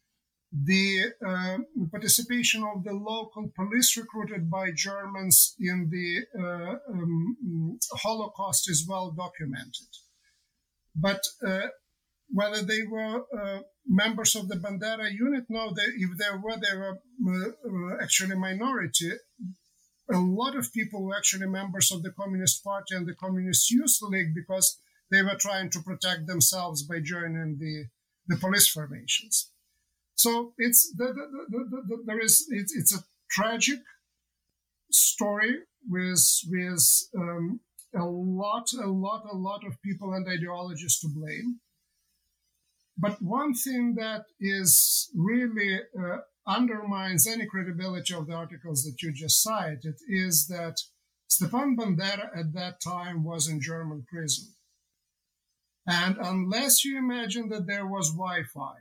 The uh, participation of the local police recruited by Germans in the uh, um, Holocaust is well documented. But uh, whether they were uh, members of the Bandera unit, no, they, if there were, they were uh, uh, actually minority. A lot of people were actually members of the Communist Party and the Communist Youth League because they were trying to protect themselves by joining the, the police formations. So it's the, the, the, the, there is it's, it's a tragic story with with um, a lot a lot a lot of people and ideologies to blame. But one thing that is really uh, undermines any credibility of the articles that you just cited is that Stepan Bandera at that time was in German prison. And unless you imagine that there was Wi-Fi,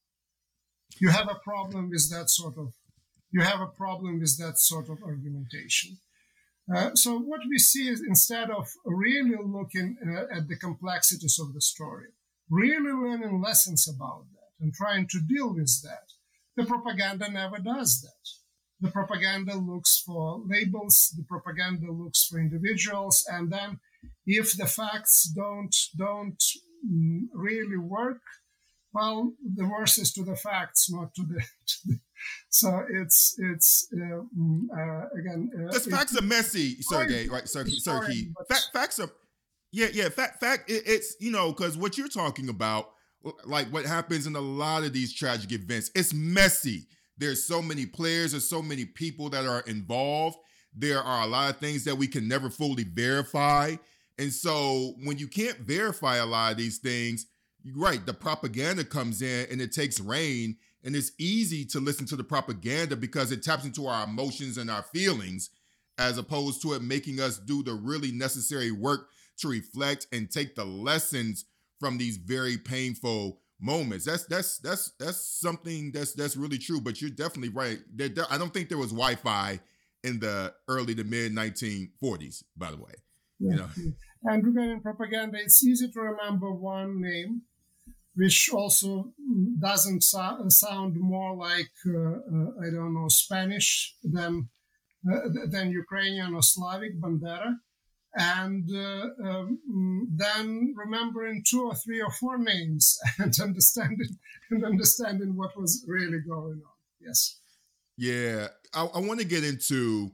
you have a problem with that sort of, you have a problem with that sort of argumentation. Uh, so what we see is, instead of really looking uh, at the complexities of the story, really learning lessons about that and trying to deal with that, the propaganda never does that. The propaganda looks for labels, the propaganda looks for individuals, and then if the facts don't don't really work, well, the worse is to the facts, not to the. To the so it's it's uh, uh, again. Uh, Because facts are messy, Sergey. Right, Sergey. Sergey. Fact, facts are, yeah, yeah. Fact, fact. It, it's you know because what you're talking about, like what happens in a lot of these tragic events, it's messy. There's so many players, there's so many people that are involved. There are a lot of things that we can never fully verify. And so when you can't verify a lot of these things, you're right, the propaganda comes in and it takes reign. And it's easy to listen to the propaganda because it taps into our emotions and our feelings, as opposed to it making us do the really necessary work to reflect and take the lessons from these very painful moments. That's that's that's that's something that's that's really true. But you're definitely right. There, there, I don't think there was Wi-Fi in the early to mid nineteen forties. By the way, yeah. you know. And regarding propaganda, it's easy to remember one name, which also doesn't so- sound more like uh, uh, I don't know Spanish than uh, than Ukrainian or Slavic, Bandera. And uh, um, then remembering two or three or four names and understanding and understanding what was really going on. Yes. Yeah, I, I want to get into,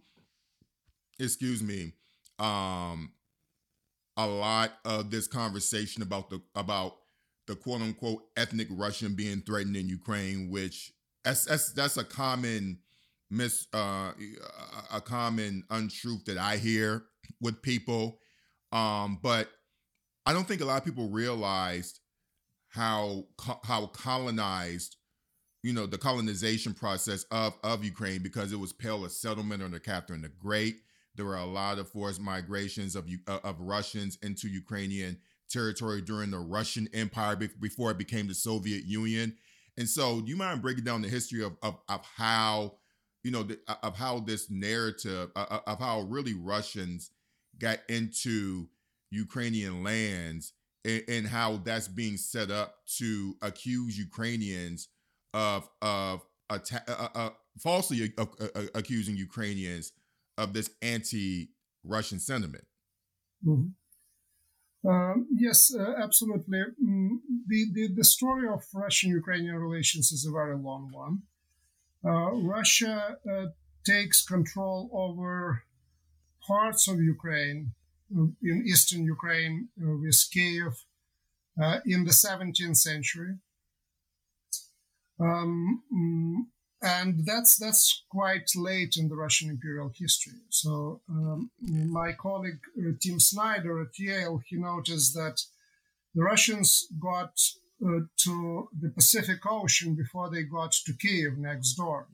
excuse me, um, a lot of this conversation about the about the quote unquote ethnic Russian being threatened in Ukraine, which that's that's, that's a common mis uh, a common untruth that I hear with people, um, but I don't think a lot of people realized how how colonized, you know, the colonization process of of Ukraine, because it was pale as settlement under Catherine the Great. There were a lot of forced migrations of of Russians into Ukrainian territory during the Russian Empire before it became the Soviet Union. And so, do you mind breaking down the history of of, of how, you know, the, of how this narrative uh, of how really Russians got into Ukrainian lands, and, and how that's being set up to accuse Ukrainians of of atta- uh, uh, falsely uh, uh, accusing Ukrainians of this anti-Russian sentiment? Mm-hmm. Um, yes, uh, absolutely. Mm, the, the the story of Russian-Ukrainian relations is a very long one. Uh, Russia uh, takes control over parts of Ukraine, uh, in eastern Ukraine, uh, with Kiev, uh, in the seventeenth century. Um, mm, and that's that's quite late in the Russian imperial history. So um, my colleague uh, Tim Snyder at Yale, he noticed that the Russians got uh, to the Pacific Ocean before they got to Kiev next door.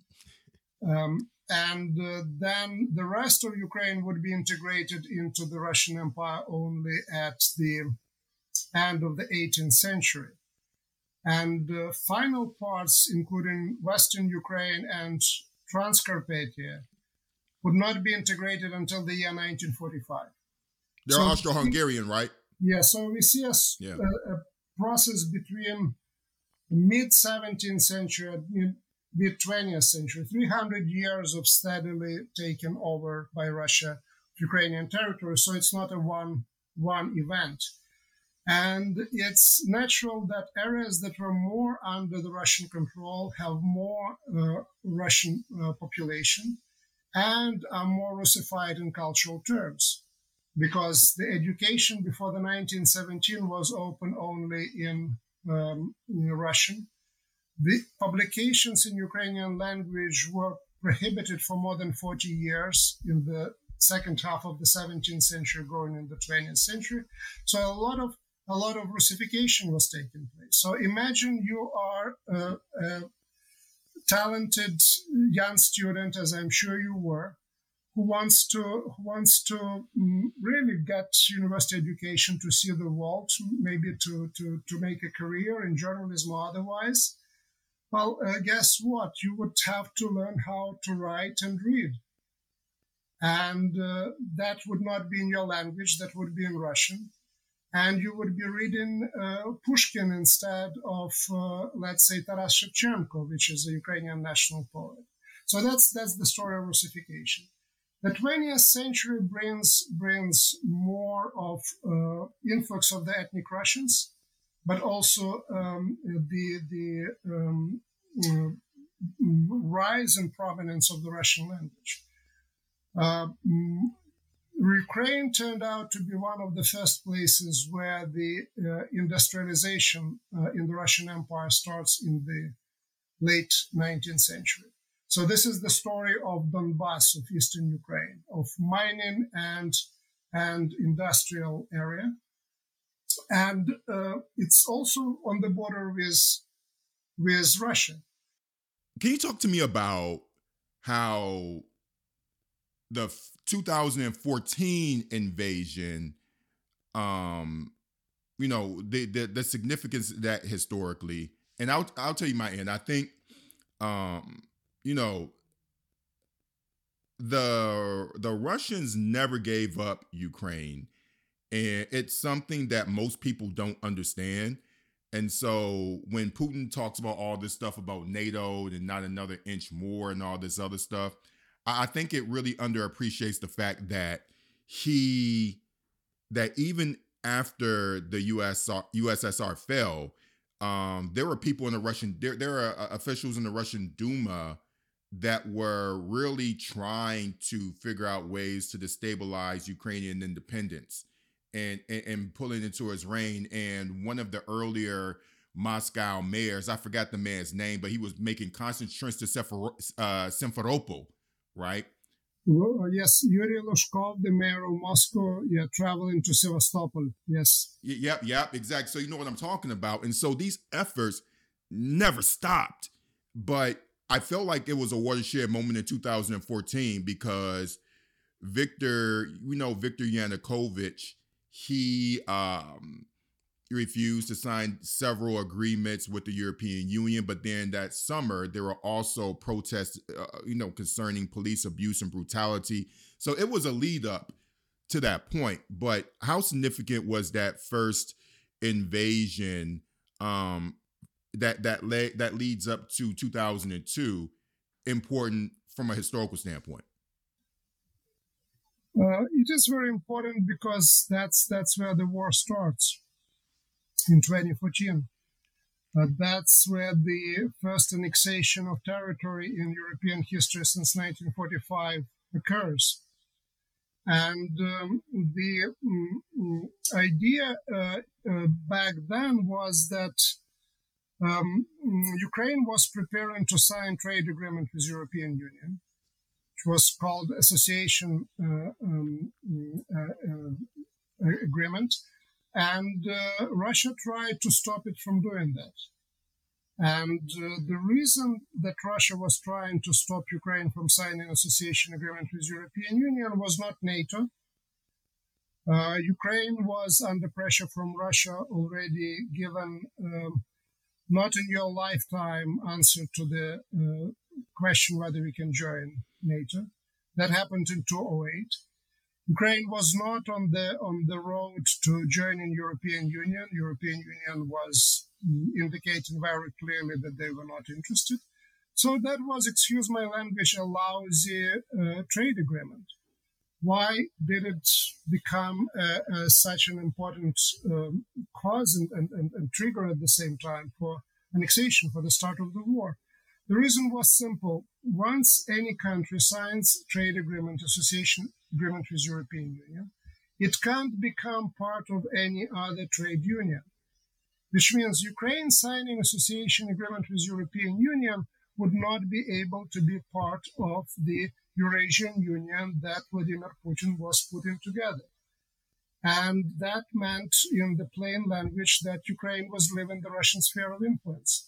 Um, and uh, then the rest of Ukraine would be integrated into the Russian Empire only at the end of the eighteenth century. And the final parts, including Western Ukraine and Transcarpathia, would not be integrated until the year nineteen forty-five. They're so, Austro-Hungarian, right? Yeah, so we see a, yeah. a, a process between mid-seventeenth century and mid-twentieth century, three hundred years of steadily taken over by Russia Ukrainian territory. So it's not a one, one event. And it's natural that areas that were more under the Russian control have more uh, Russian uh, population and are more Russified in cultural terms, because the education before the nineteen seventeen was open only in, um, in Russian. The publications in Ukrainian language were prohibited for more than forty years in the second half of the seventeenth century, going in the twentieth century. So a lot of a lot of Russification was taking place. So imagine you are a, a talented young student, as I'm sure you were, who wants to who wants to really get university education to see the world, maybe to, to, to make a career in journalism or otherwise. Well, uh, guess what? You would have to learn how to write and read. And uh, that would not be in your language, that would be in Russian. And you would be reading uh, Pushkin instead of, uh, let's say, Taras Shevchenko, which is a Ukrainian national poet. So that's that's the story of Russification. The twentieth century brings brings more of uh, influx of the ethnic Russians, but also um, the the um, uh, rise in prominence of the Russian language. Uh, Ukraine turned out to be one of the first places where the uh, industrialization uh, in the Russian Empire starts in the late nineteenth century. So this is the story of Donbass, of eastern Ukraine, of mining and, and industrial area. And uh, it's also on the border with, with Russia. Can you talk to me about how the two thousand fourteen invasion, um, you know, the, the the significance of that historically, and I'll I'll tell you my end. I think, um, you know, the the Russians never gave up Ukraine, and it's something that most people don't understand. And so when Putin talks about all this stuff about NATO and not another inch more and all this other stuff, I think it really underappreciates the fact that he, that even after the U S U S S R fell, um, there were people in the Russian, there, there are officials in the Russian Duma that were really trying to figure out ways to destabilize Ukrainian independence and, and, and pull it into his reign. And one of the earlier Moscow mayors, I forgot the man's name, but he was making constant trips to Sepher- uh, Simferopol. Right? Well, yes, Yuri Lushkov, the mayor of Moscow, yeah, traveling to Sevastopol. Yes. Y- yep, yep, exactly. So you know what I'm talking about. And so these efforts never stopped. But I felt like it was a watershed moment in two thousand fourteen because Viktor, we know Viktor Yanukovych, he um, refused to sign several agreements with the European Union. But then that summer, there were also protests, uh, you know, concerning police abuse and brutality. So it was a lead up to that point. But how significant was that first invasion um, that that led that leads up to two thousand two important from a historical standpoint? Uh, it is very important because that's that's where the war starts. In twenty fourteen. Uh, that's where the first annexation of territory in European history since nineteen forty-five occurs. And um, the um, idea uh, uh, back then was that um, Ukraine was preparing to sign trade agreement with European Union, which was called Association uh, um, uh, uh, Agreement, and uh, Russia tried to stop it from doing that. And uh, the reason that Russia was trying to stop Ukraine from signing an association agreement with European Union was not NATO. Uh, Ukraine was under pressure from Russia already, given um, not in your lifetime answer to the uh, question whether we can join NATO. That happened in two thousand eight. Ukraine was not on the on the road to joining European Union. European Union was indicating very clearly that they were not interested. So that was, excuse my language, a lousy uh, trade agreement. Why did it become uh, uh, such an important um, cause and, and, and, and trigger at the same time for annexation, for the start of the war? The reason was simple. Once any country signs trade agreement, association agreement with European Union, it can't become part of any other trade union, which means Ukraine signing association agreement with European Union would not be able to be part of the Eurasian Union that Vladimir Putin was putting together. And that meant, in the plain language, that Ukraine was leaving the Russian sphere of influence.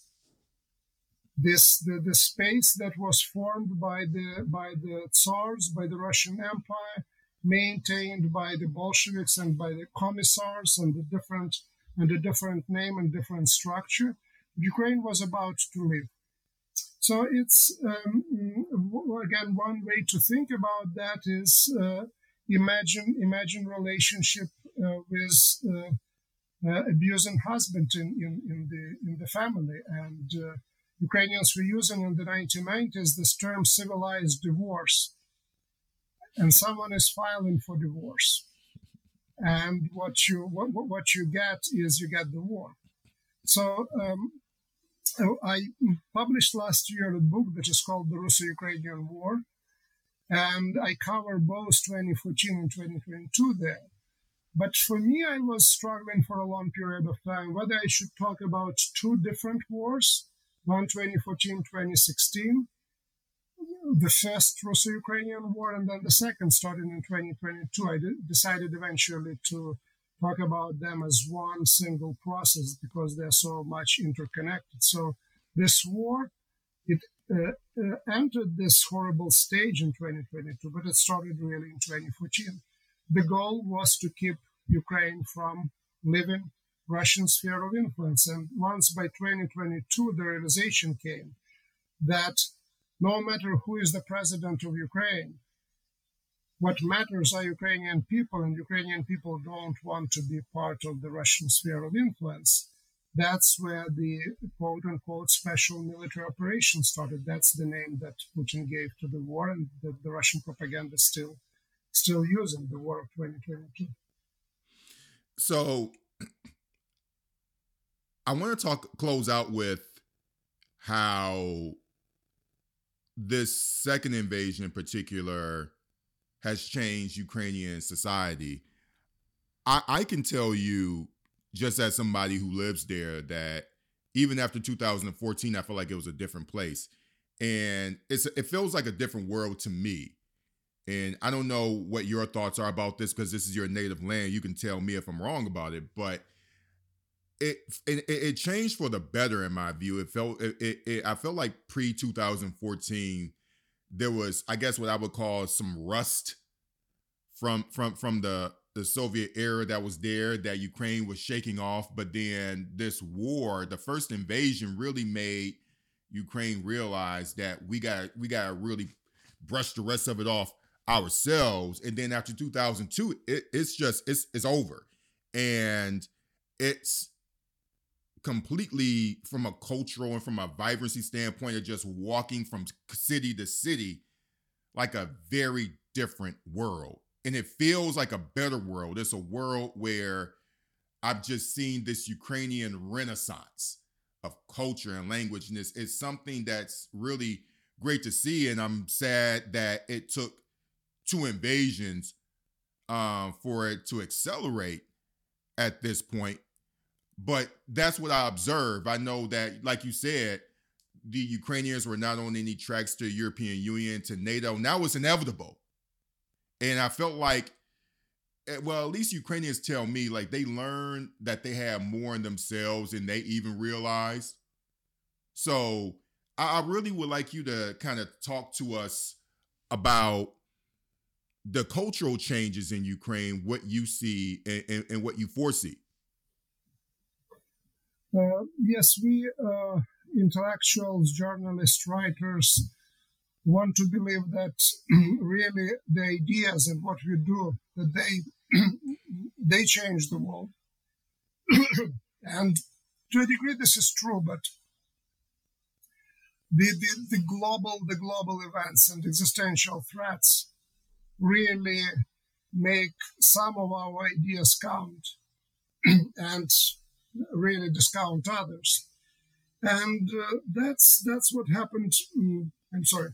This the, the space that was formed by the by the Tsars, by the Russian Empire, maintained by the Bolsheviks and by the commissars and the different and a different name and different structure, Ukraine was about to leave. So it's um, again, one way to think about that is uh, imagine imagine relationship uh, with uh, uh, abusing husband in, in, in the in the family. And uh, Ukrainians were using in the nineteen nineties this term civilized divorce, and someone is filing for divorce, and what you what, what you get is you get the war. So um, I published last year a book that is called The Russo-Ukrainian War, and I cover both twenty fourteen and twenty twenty-two there. But for me, I was struggling for a long period of time whether I should talk about two different wars, one twenty fourteen, twenty sixteen, the first Russo-Ukrainian war, and then the second starting in twenty twenty-two. I decided eventually to talk about them as one single process because they're so much interconnected. So this war, it uh, uh, entered this horrible stage in twenty twenty-two, but it started really in twenty fourteen. The goal was to keep Ukraine from leaving Russian sphere of influence. And once by twenty twenty-two, the realization came that no matter who is the president of Ukraine, what matters are Ukrainian people, and Ukrainian people don't want to be part of the Russian sphere of influence. That's where the quote-unquote special military operation started. That's the name that Putin gave to the war, and that the Russian propaganda still still using, the war of twenty twenty-two. So I want to talk close out with how this second invasion in particular has changed Ukrainian society. I, I can tell you, just as somebody who lives there, that even after two thousand fourteen, I feel like it was a different place. And it's it feels like a different world to me. And I don't know what your thoughts are about this because this is your native land. You can tell me if I'm wrong about it, but it it, it changed for the better in my view. It felt it, it, it I felt like pre two thousand fourteen there was, I guess, what I would call some rust from from from the the Soviet era that was there that Ukraine was shaking off. But then this war, the first invasion, really made Ukraine realize that we got we got to really brush the rest of it off ourselves. And then after two thousand two, it, it's just it's it's over, and it's completely, from a cultural and from a vibrancy standpoint, of just walking from city to city, like a very different world. And it feels like a better world. It's a world where I've just seen this Ukrainian renaissance of culture and language. And it's, it's something that's really great to see. And I'm sad that it took two invasions um, for it to accelerate at this point. But that's what I observe. I know that, like you said, the Ukrainians were not on any tracks to the European Union, to NATO. Now it's inevitable. And I felt like, well, at least Ukrainians tell me, like, they learned that they have more in themselves than they even realized. So I really would like you to kind of talk to us about the cultural changes in Ukraine, what you see and, and, and what you foresee. Uh, yes, we uh, intellectuals, journalists, writers want to believe that really the ideas and what we do, that they they change the world. And to a degree, this is true, but the, the, the global the global events and existential threats really make some of our ideas count and really discount others. And uh, that's that's what happened. Um, I'm sorry.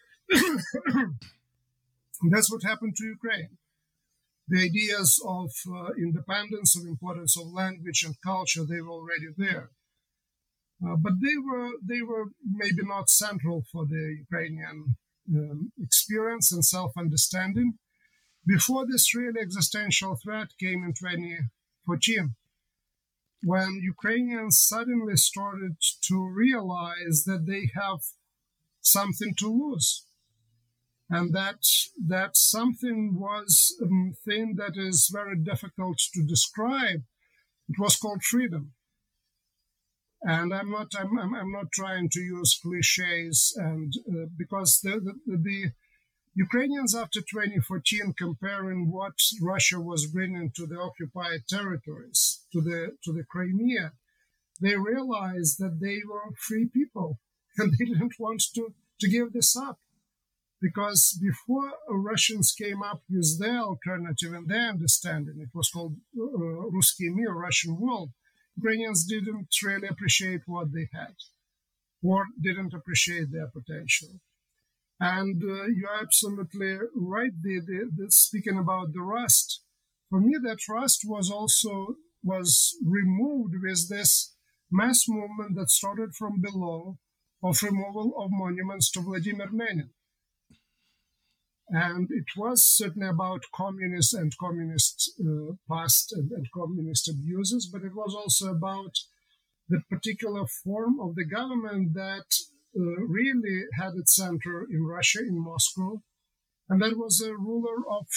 That's what happened to Ukraine. The ideas of uh, independence, of importance of language and culture, they were already there. Uh, but they were they were maybe not central for the Ukrainian um, experience and self-understanding before this really existential threat came in twenty fourteen, when Ukrainians suddenly started to realize that they have something to lose. And that that something was a thing that is very difficult to describe. It was called freedom. And I'm not I'm I'm, I'm not trying to use cliches, and uh, because the, the the Ukrainians after twenty fourteen, comparing what Russia was bringing to the occupied territories, to the to the Crimea, they realized that they were free people and they didn't want to to give this up. Because before Russians came up with their alternative and their understanding, it was called uh, Ruskий Mir, Russian world, Ukrainians didn't really appreciate what they had or didn't appreciate their potential. And uh, you're absolutely right, the, the, the, speaking about the rust. For me, that rust was also was removed with this mass movement that started from below of removal of monuments to Vladimir Lenin. And it was certainly about communist and communist uh, past and, and communist abuses, but it was also about the particular form of the government that uh, really had its center in Russia, in Moscow. And that was a ruler of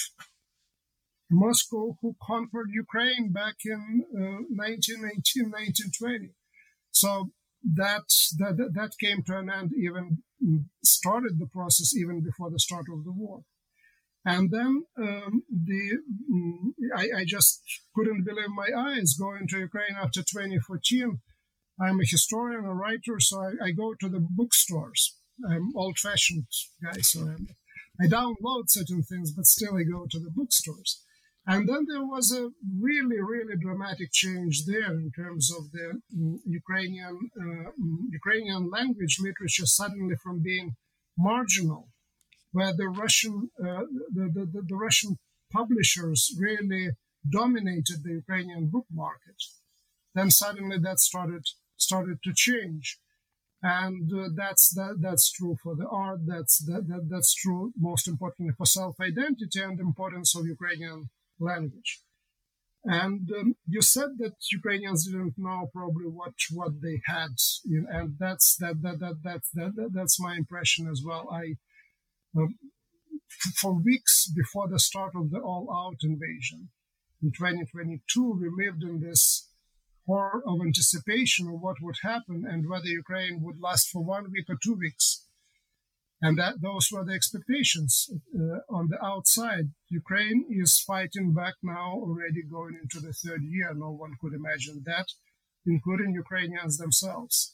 Moscow who conquered Ukraine back in uh, nineteen nineteen, nineteen twenty. So that, that that came to an end, even started the process even before the start of the war. And then um, the um, I, I just couldn't believe my eyes going to Ukraine after twenty fourteen. I'm a historian, a writer, so I, I go to the bookstores. I'm old-fashioned guy, so I'm, I download certain things, but still I go to the bookstores. And then there was a really, really dramatic change there in terms of the um, Ukrainian uh, um, Ukrainian language literature suddenly from being marginal, where the Russian uh, the, the, the Russian publishers really dominated the Ukrainian book market. Then suddenly that started started to change, and uh, that's that, that's true for the art. That's that, that that's true most importantly for self-identity and the importance of Ukrainian language. And um, you said that Ukrainians didn't know probably what what they had, you know, and that's that that that that, that, that that's my impression as well. I uh, for weeks before the start of the all-out invasion in twenty twenty-two, we lived in this horror of anticipation of what would happen and whether Ukraine would last for one week or two weeks. And that those were the expectations. Uh, on the outside, Ukraine is fighting back now, already going into the third year. No one could imagine that, including Ukrainians themselves.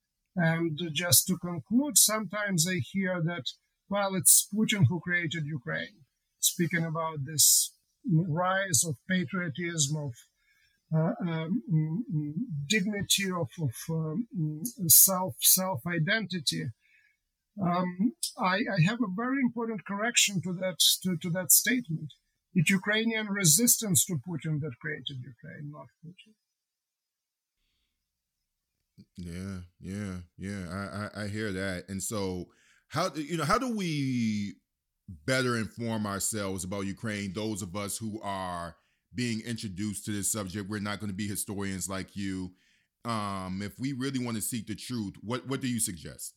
And just to conclude, sometimes I hear that, well, it's Putin who created Ukraine, speaking about this rise of patriotism, of uh, um, dignity, of, of um, self, self-identity. Um, I, I have a very important correction to that to, to that statement. It's Ukrainian resistance to Putin that created Ukraine, not Putin. Yeah, yeah, yeah. I, I, I hear that. And so, how you know how do we better inform ourselves about Ukraine? Those of us who are being introduced to this subject, we're not going to be historians like you. Um, if we really want to seek the truth, what what do you suggest?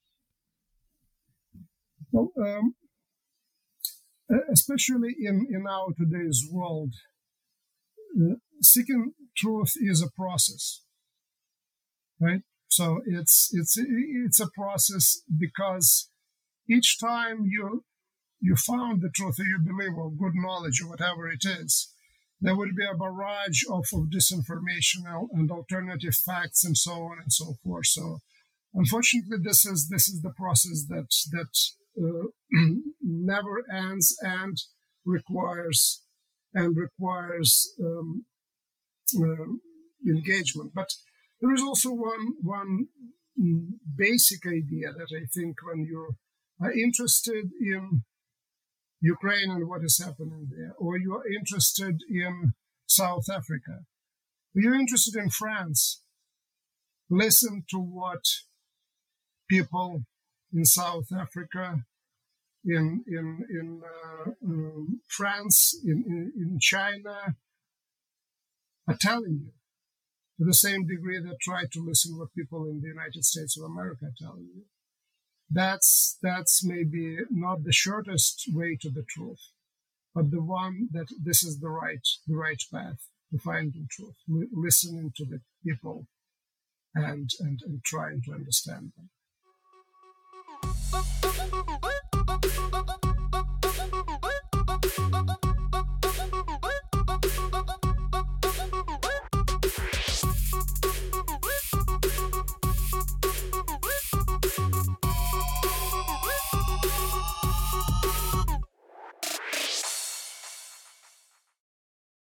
Well, um, especially in in our today's world, uh, seeking truth is a process, right? So it's it's it's a process because each time you you found the truth or you believe or good knowledge or whatever it is, there will be a barrage of, of disinformation and alternative facts and so on and so forth. So unfortunately, this is this is the process that that uh, never ends and requires and requires um, uh, engagement. But there is also one one basic idea that I think when you're interested in Ukraine and what is happening there, or you're interested in South Africa, or you're interested in France, listen to what people in South Africa, in in in uh, um, France, in, in in China are telling you, to the same degree that try to listen what people in the United States of America are telling you. That's that's maybe not the shortest way to the truth, but the one that this is the right the right path to finding truth, L- listening to the people and, and and trying to understand them.